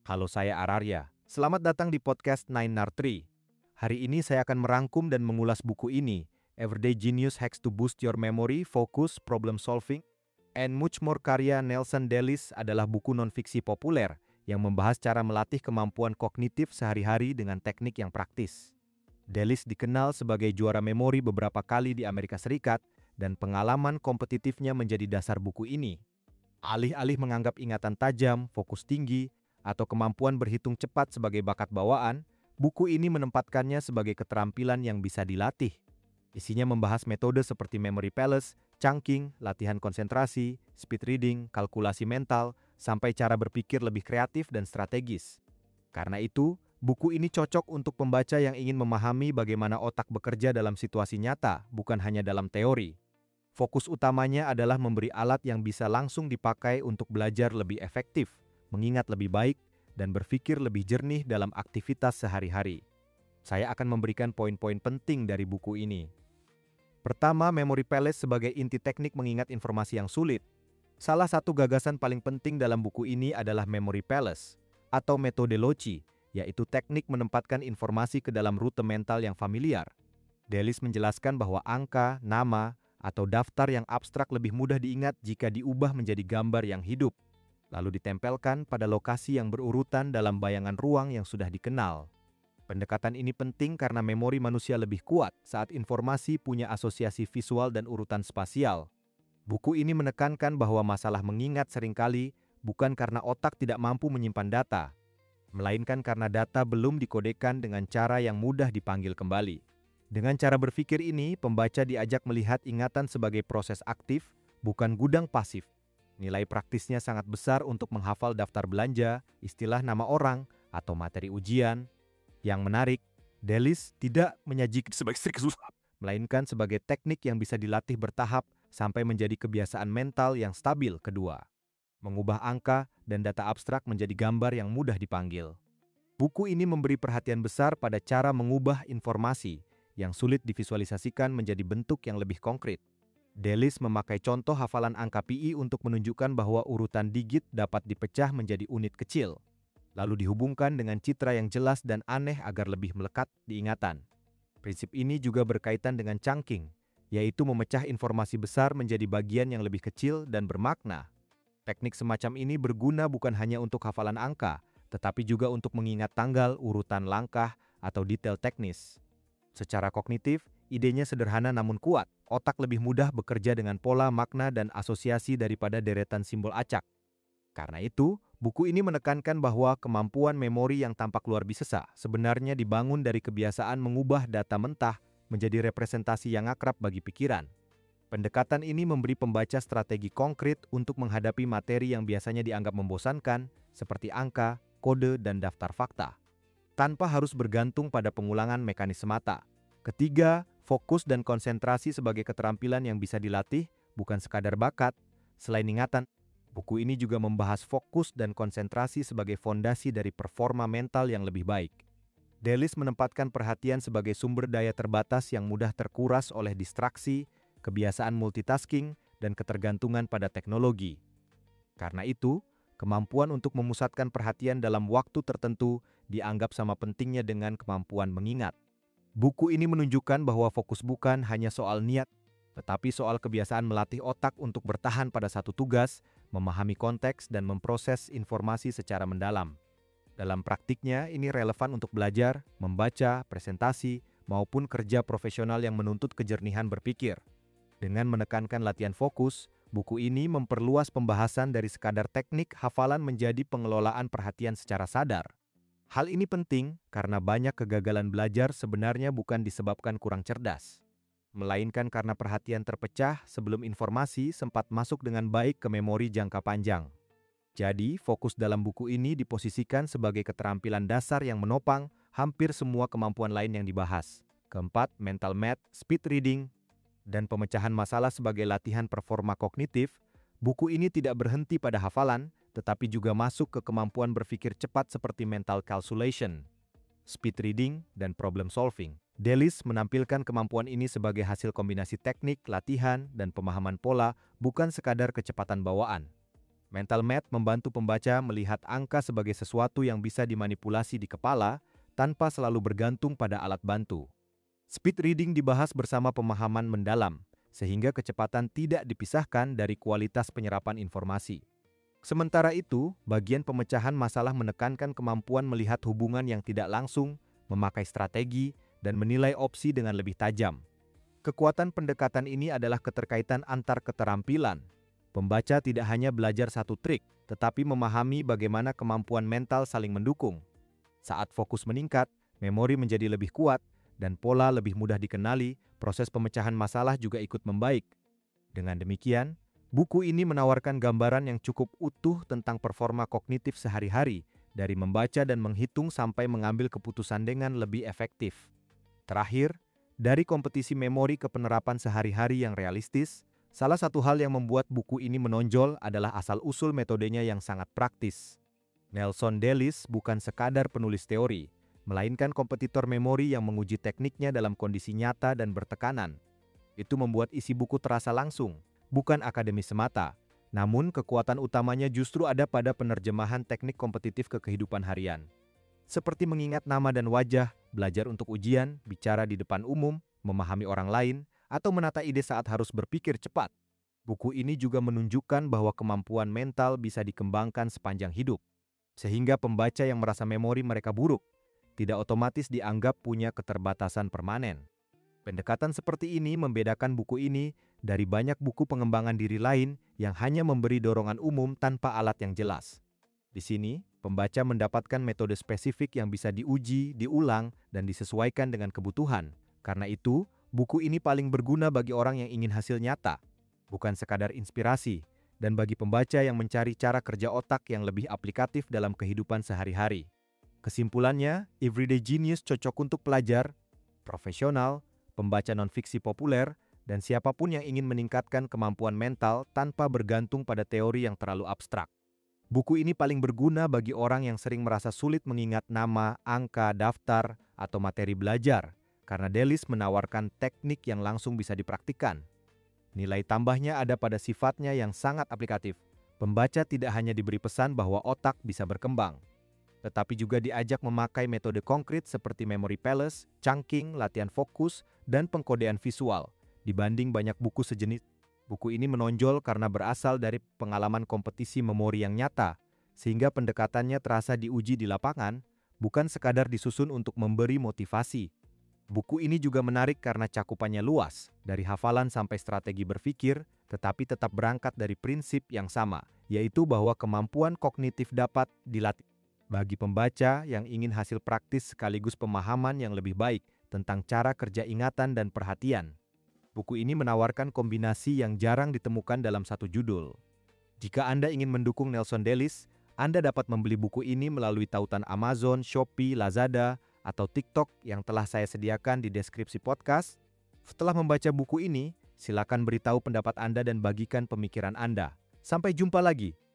Halo, saya Ararya. Selamat datang di podcast 9R3. Hari ini saya akan merangkum dan mengulas buku ini, Everyday Genius Hacks to Boost Your Memory, Focus, Problem Solving, and Much More karya Nelson Dellis adalah buku non-fiksi populer yang membahas cara melatih kemampuan kognitif sehari-hari dengan teknik yang praktis. Dellis dikenal sebagai juara memori beberapa kali di Amerika Serikat dan pengalaman kompetitifnya menjadi dasar buku ini. Alih-alih menganggap ingatan tajam, fokus tinggi, atau kemampuan berhitung cepat sebagai bakat bawaan, buku ini menempatkannya sebagai keterampilan yang bisa dilatih. Isinya membahas metode seperti memory palace, chunking, latihan konsentrasi, speed reading, kalkulasi mental, sampai cara berpikir lebih kreatif dan strategis. Karena itu, buku ini cocok untuk pembaca yang ingin memahami bagaimana otak bekerja dalam situasi nyata, bukan hanya dalam teori. Fokus utamanya adalah memberi alat yang bisa langsung dipakai untuk belajar lebih efektif, mengingat lebih baik, dan berpikir lebih jernih dalam aktivitas sehari-hari. Saya akan memberikan poin-poin penting dari buku ini. Pertama, memory palace sebagai inti teknik mengingat informasi yang sulit. Salah satu gagasan paling penting dalam buku ini adalah memory palace, atau metode Loci, yaitu teknik menempatkan informasi ke dalam rute mental yang familiar. Dellis menjelaskan bahwa angka, nama, atau daftar yang abstrak lebih mudah diingat jika diubah menjadi gambar yang hidup, lalu ditempelkan pada lokasi yang berurutan dalam bayangan ruang yang sudah dikenal. Pendekatan ini penting karena memori manusia lebih kuat saat informasi punya asosiasi visual dan urutan spasial. Buku ini menekankan bahwa masalah mengingat seringkali bukan karena otak tidak mampu menyimpan data, melainkan karena data belum dikodekan dengan cara yang mudah dipanggil kembali. Dengan cara berpikir ini, pembaca diajak melihat ingatan sebagai proses aktif, bukan gudang pasif. Nilai praktisnya sangat besar untuk menghafal daftar belanja, istilah nama orang, atau materi ujian. Yang menarik, Dellis tidak menyajikan sebagai trik susah, melainkan sebagai teknik yang bisa dilatih bertahap sampai menjadi kebiasaan mental yang stabil kedua. Mengubah angka dan data abstrak menjadi gambar yang mudah dipanggil. Buku ini memberi perhatian besar pada cara mengubah informasi yang sulit divisualisasikan menjadi bentuk yang lebih konkret. Dellis memakai contoh hafalan angka PI untuk menunjukkan bahwa urutan digit dapat dipecah menjadi unit kecil, lalu dihubungkan dengan citra yang jelas dan aneh agar lebih melekat di ingatan. Prinsip ini juga berkaitan dengan chunking, yaitu memecah informasi besar menjadi bagian yang lebih kecil dan bermakna. Teknik semacam ini berguna bukan hanya untuk hafalan angka, tetapi juga untuk mengingat tanggal, urutan langkah, atau detail teknis. Secara kognitif, idenya sederhana namun kuat. Otak lebih mudah bekerja dengan pola, makna, dan asosiasi daripada deretan simbol acak. Karena itu, buku ini menekankan bahwa kemampuan memori yang tampak luar biasa sebenarnya dibangun dari kebiasaan mengubah data mentah menjadi representasi yang akrab bagi pikiran. Pendekatan ini memberi pembaca strategi konkret untuk menghadapi materi yang biasanya dianggap membosankan, seperti angka, kode, dan daftar fakta, tanpa harus bergantung pada pengulangan mekanis semata. Ketiga, fokus dan konsentrasi sebagai keterampilan yang bisa dilatih, bukan sekadar bakat. Selain ingatan, buku ini juga membahas fokus dan konsentrasi sebagai fondasi dari performa mental yang lebih baik. Dellis menempatkan perhatian sebagai sumber daya terbatas yang mudah terkuras oleh distraksi, kebiasaan multitasking, dan ketergantungan pada teknologi. Karena itu, kemampuan untuk memusatkan perhatian dalam waktu tertentu dianggap sama pentingnya dengan kemampuan mengingat. Buku ini menunjukkan bahwa fokus bukan hanya soal niat, tetapi soal kebiasaan melatih otak untuk bertahan pada satu tugas, memahami konteks, dan memproses informasi secara mendalam. Dalam praktiknya, ini relevan untuk belajar, membaca, presentasi, maupun kerja profesional yang menuntut kejernihan berpikir. Dengan menekankan latihan fokus, buku ini memperluas pembahasan dari sekadar teknik hafalan menjadi pengelolaan perhatian secara sadar. Hal ini penting karena banyak kegagalan belajar sebenarnya bukan disebabkan kurang cerdas, melainkan karena perhatian terpecah sebelum informasi sempat masuk dengan baik ke memori jangka panjang. Jadi, fokus dalam buku ini diposisikan sebagai keterampilan dasar yang menopang hampir semua kemampuan lain yang dibahas. Keempat, mental math, speed reading, dan pemecahan masalah sebagai latihan performa kognitif. Buku ini tidak berhenti pada hafalan, tetapi juga masuk ke kemampuan berpikir cepat seperti mental calculation, speed reading, dan problem solving. Dellis menampilkan kemampuan ini sebagai hasil kombinasi teknik, latihan, dan pemahaman pola, bukan sekadar kecepatan bawaan. Mental Math membantu pembaca melihat angka sebagai sesuatu yang bisa dimanipulasi di kepala tanpa selalu bergantung pada alat bantu. Speed reading dibahas bersama pemahaman mendalam, sehingga kecepatan tidak dipisahkan dari kualitas penyerapan informasi. Sementara itu, bagian pemecahan masalah menekankan kemampuan melihat hubungan yang tidak langsung, memakai strategi, dan menilai opsi dengan lebih tajam. Kekuatan pendekatan ini adalah keterkaitan antar keterampilan. Pembaca tidak hanya belajar satu trik, tetapi memahami bagaimana kemampuan mental saling mendukung. Saat fokus meningkat, memori menjadi lebih kuat, dan pola lebih mudah dikenali, proses pemecahan masalah juga ikut membaik. Dengan demikian, buku ini menawarkan gambaran yang cukup utuh tentang performa kognitif sehari-hari, dari membaca dan menghitung sampai mengambil keputusan dengan lebih efektif. Terakhir, dari kompetisi memori ke penerapan sehari-hari yang realistis, salah satu hal yang membuat buku ini menonjol adalah asal-usul metodenya yang sangat praktis. Nelson Dellis bukan sekadar penulis teori, melainkan kompetitor memori yang menguji tekniknya dalam kondisi nyata dan bertekanan. Itu membuat isi buku terasa langsung, bukan akademis semata, namun kekuatan utamanya justru ada pada penerjemahan teknik kompetitif ke kehidupan harian. Seperti mengingat nama dan wajah, belajar untuk ujian, bicara di depan umum, memahami orang lain, atau menata ide saat harus berpikir cepat. Buku ini juga menunjukkan bahwa kemampuan mental bisa dikembangkan sepanjang hidup, sehingga pembaca yang merasa memori mereka buruk tidak otomatis dianggap punya keterbatasan permanen. Pendekatan seperti ini membedakan buku ini dari banyak buku pengembangan diri lain yang hanya memberi dorongan umum tanpa alat yang jelas. Di sini, pembaca mendapatkan metode spesifik yang bisa diuji, diulang, dan disesuaikan dengan kebutuhan. Karena itu, buku ini paling berguna bagi orang yang ingin hasil nyata, bukan sekadar inspirasi, dan bagi pembaca yang mencari cara kerja otak yang lebih aplikatif dalam kehidupan sehari-hari. Kesimpulannya, Everyday Genius cocok untuk pelajar, profesional, pembaca non-fiksi populer, dan siapapun yang ingin meningkatkan kemampuan mental tanpa bergantung pada teori yang terlalu abstrak. Buku ini paling berguna bagi orang yang sering merasa sulit mengingat nama, angka, daftar, atau materi belajar, karena Dellis menawarkan teknik yang langsung bisa dipraktikkan. Nilai tambahnya ada pada sifatnya yang sangat aplikatif. Pembaca tidak hanya diberi pesan bahwa otak bisa berkembang, tetapi juga diajak memakai metode konkret seperti memory palace, chunking, latihan fokus, dan pengkodean visual. Dibanding banyak buku sejenis, buku ini menonjol karena berasal dari pengalaman kompetisi memori yang nyata, sehingga pendekatannya terasa diuji di lapangan, bukan sekadar disusun untuk memberi motivasi. Buku ini juga menarik karena cakupannya luas, dari hafalan sampai strategi berpikir, tetapi tetap berangkat dari prinsip yang sama, yaitu bahwa kemampuan kognitif dapat dilatih. Bagi pembaca yang ingin hasil praktis sekaligus pemahaman yang lebih baik tentang cara kerja ingatan dan perhatian, buku ini menawarkan kombinasi yang jarang ditemukan dalam satu judul. Jika Anda ingin mendukung Nelson Dellis, Anda dapat membeli buku ini melalui tautan Amazon, Shopee, Lazada, atau TikTok yang telah saya sediakan di deskripsi podcast. Setelah membaca buku ini, silakan beritahu pendapat Anda dan bagikan pemikiran Anda. Sampai jumpa lagi.